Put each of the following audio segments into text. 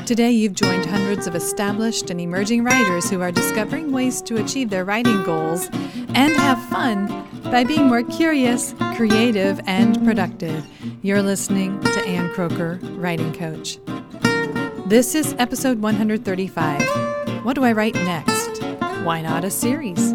Today, you've joined hundreds of established and emerging writers who are discovering ways to achieve their writing goals and have fun by being more curious, creative, and productive. You're listening to Ann Croker, Writing Coach. This is episode 135. What do I write next? Why not a series?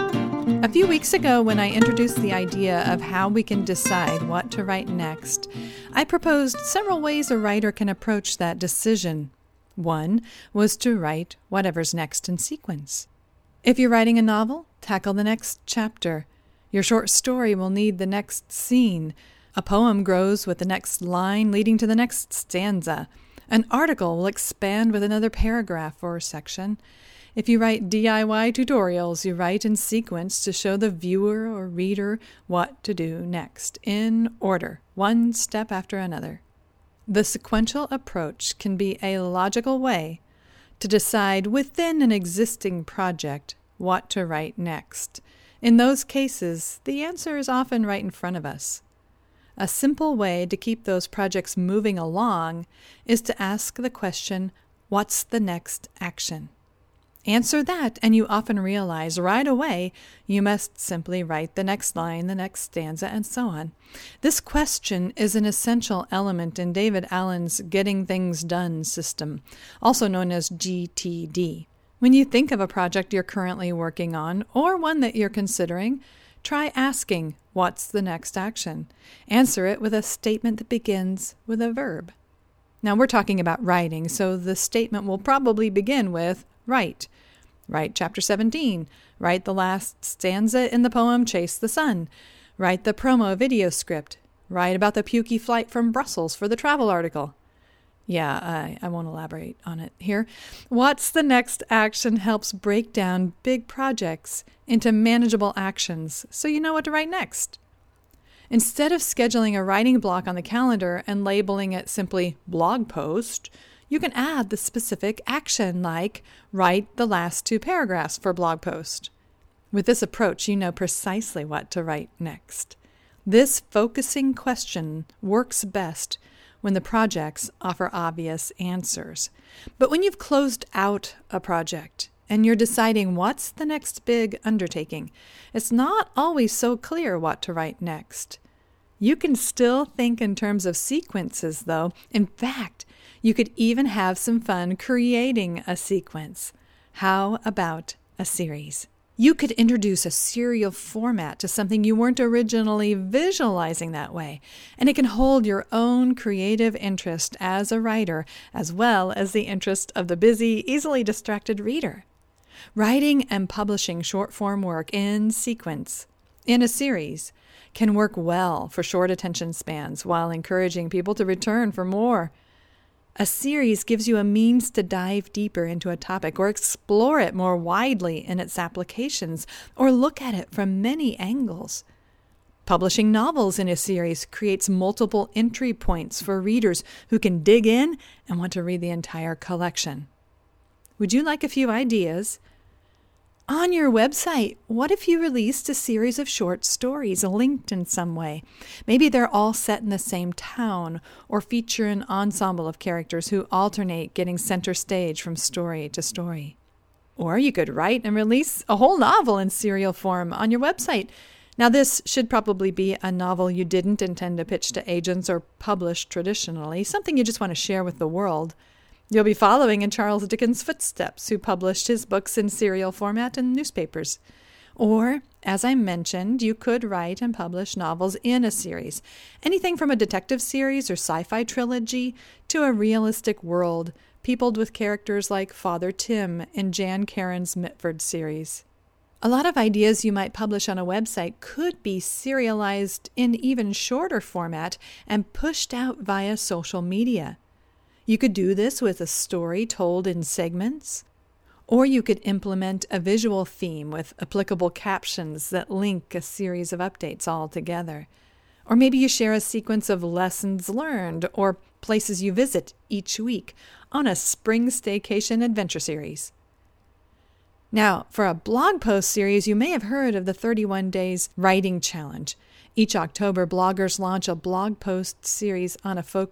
A few weeks ago, when I introduced the idea of how we can decide what to write next, I proposed several ways a writer can approach that decision. One was to write whatever's next in sequence. If you're writing a novel, tackle the next chapter. Your short story will need the next scene. A poem grows with the next line leading to the next stanza. An article will expand with another paragraph or section. If you write DIY tutorials, you write in sequence to show the viewer or reader what to do next, in order, one step after another. The sequential approach can be a logical way to decide within an existing project what to write next. In those cases, the answer is often right in front of us. A simple way to keep those projects moving along is to ask the question, what's the next action? Answer that, and you often realize right away you must simply write the next line, the next stanza, and so on. This question is an essential element in David Allen's Getting Things Done system, also known as GTD. When you think of a project you're currently working on, or one that you're considering, try asking, what's the next action? Answer it with a statement that begins with a verb. Now, we're talking about writing, so the statement will probably begin with write. Write chapter 17. Write the last stanza in the poem Chase the Sun. Write the promo video script. Write about the pukey flight from Brussels for the travel article. Yeah, I won't elaborate on it here. What's the next action helps break down big projects into manageable actions so you know what to write next. Instead of scheduling a writing block on the calendar and labeling it simply blog post, you can add the specific action like write the last 2 paragraphs for blog post. With this approach, you know precisely what to write next. This focusing question works best when the projects offer obvious answers. But when you've closed out a project and you're deciding what's the next big undertaking, it's not always so clear what to write next. You can still think in terms of sequences, though. In fact, you could even have some fun creating a sequence. How about a series? You could introduce a serial format to something you weren't originally visualizing that way, and it can hold your own creative interest as a writer, as well as the interest of the busy, easily distracted reader. Writing and publishing short-form work in sequence, in a series, can work well for short attention spans while encouraging people to return for more. A series gives you a means to dive deeper into a topic or explore it more widely in its applications or look at it from many angles. Publishing novels in a series creates multiple entry points for readers who can dig in and want to read the entire collection. Would you like a few ideas? On your website, what if you released a series of short stories linked in some way? Maybe they're all set in the same town or feature an ensemble of characters who alternate getting center stage from story to story. Or you could write and release a whole novel in serial form on your website. Now, this should probably be a novel you didn't intend to pitch to agents or publish traditionally, something you just want to share with the world. You'll be following in Charles Dickens' footsteps, who published his books in serial format in newspapers. Or, as I mentioned, you could write and publish novels in a series. Anything from a detective series or sci-fi trilogy to a realistic world peopled with characters like Father Tim in Jan Karen's Mitford series. A lot of ideas you might publish on a website could be serialized in even shorter format and pushed out via social media. You could do this with a story told in segments, or you could implement a visual theme with applicable captions that link a series of updates all together. Or maybe you share a sequence of lessons learned or places you visit each week on a spring staycation adventure series. Now, for a blog post series, you may have heard of the 31 Days Writing Challenge. Each October, bloggers launch a blog post series on a focused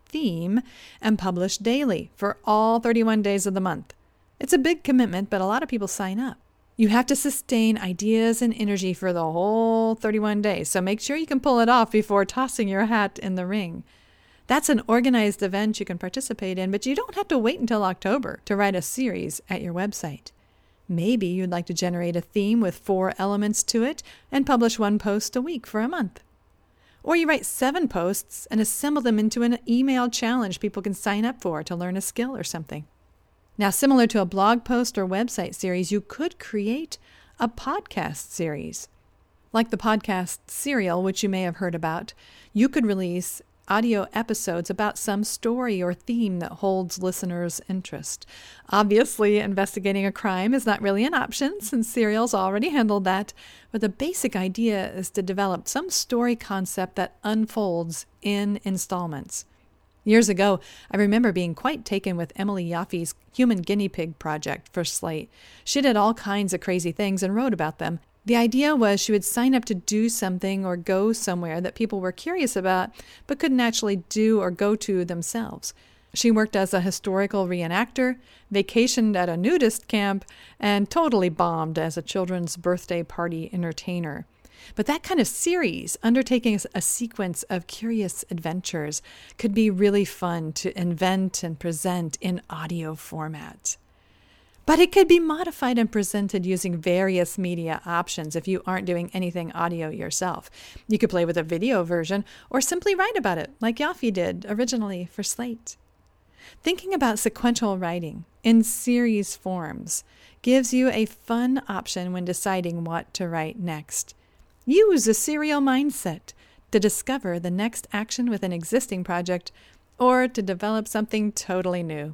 theme and publish daily for all 31 days of the month. It's a big commitment, but a lot of people sign up. You have to sustain ideas and energy for the whole 31 days, so make sure you can pull it off before tossing your hat in the ring. That's an organized event you can participate in, but you don't have to wait until October to write a series at your website. Maybe you'd like to generate a theme with 4 elements to it and publish 1 post a week for a month. Or you write 7 posts and assemble them into an email challenge people can sign up for to learn a skill or something. Now, similar to a blog post or website series, you could create a podcast series. Like the podcast Serial, which you may have heard about, you could release audio episodes about some story or theme that holds listeners' interest. Obviously, investigating a crime is not really an option since Serial's already handled that, but the basic idea is to develop some story concept that unfolds in installments. Years ago, I remember being quite taken with Emily Yoffe's Human Guinea Pig project for Slate. She did all kinds of crazy things and wrote about them. The idea was she would sign up to do something or go somewhere that people were curious about but couldn't actually do or go to themselves. She worked as a historical reenactor, vacationed at a nudist camp, and totally bombed as a children's birthday party entertainer. But that kind of series, undertaking a sequence of curious adventures, could be really fun to invent and present in audio format. But it could be modified and presented using various media options if you aren't doing anything audio yourself. You could play with a video version or simply write about it, like Yoffe did originally for Slate. Thinking about sequential writing in series forms gives you a fun option when deciding what to write next. Use a serial mindset to discover the next action with an existing project or to develop something totally new.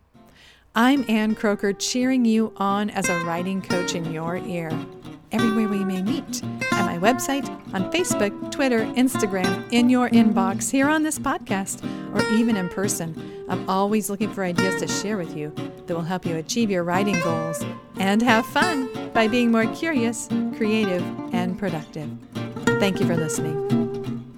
I'm Ann Croker, cheering you on as a writing coach in your ear. Everywhere we may meet, at my website, on Facebook, Twitter, Instagram, in your inbox, here on this podcast, or even in person. I'm always looking for ideas to share with you that will help you achieve your writing goals and have fun by being more curious, creative, and productive. Thank you for listening.